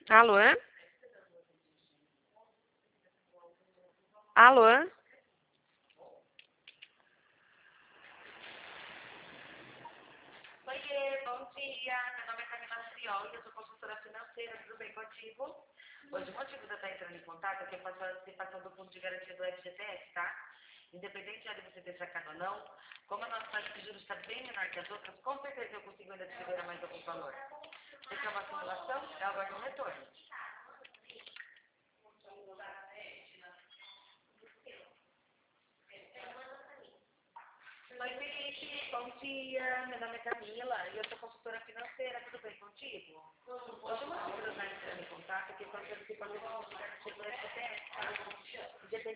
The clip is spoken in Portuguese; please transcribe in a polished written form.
Alô? Alô? Oiê, bom dia. Meu nome é Camila Frioli, eu sou consultora financeira, tudo bem contigo? Hoje o motivo de eu estar entrando em contato é que a participação do fundo de garantia do FGTS, tá? Independente de você ter sacado ou não, como a nossa taxa de juros está bem menor que as outras, com certeza eu consigo ainda te liberar mais algum valor. Você quer uma simulação? Eu aguardo um retorno. Oi, Felipe, bom dia. Meu nome é Camila e eu sou consultora financeira, tudo bem contigo? Hoje o motivo de eu estar entrando em contato é que quando você participa do FGTS, independente